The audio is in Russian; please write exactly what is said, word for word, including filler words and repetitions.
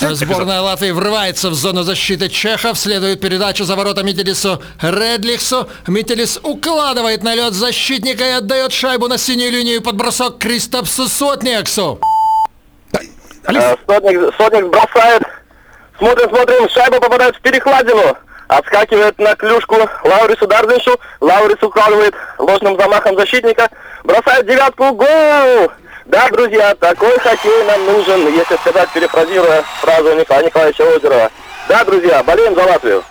Сборная Латвии врывается в зону защиты чехов. Следует передача за ворота Мителису Редлихсу. Мителис укладывает на лед защитника и отдает шайбу на синюю линию под бросок Кристопсу Сотниксу. Сотник, Сотник бросает. Смотрим, смотрим. Шайба попадает в перекладину. Отскакивает на клюшку Лаурису Дарзиншу. Лаурис укладывает ложным замахом защитника. Бросает девятку. Гол! Да, друзья, такой хоккей нам нужен, если сказать, перефразируя фразу Николая Николаевича Озерова. Да, друзья, болеем за Латвию.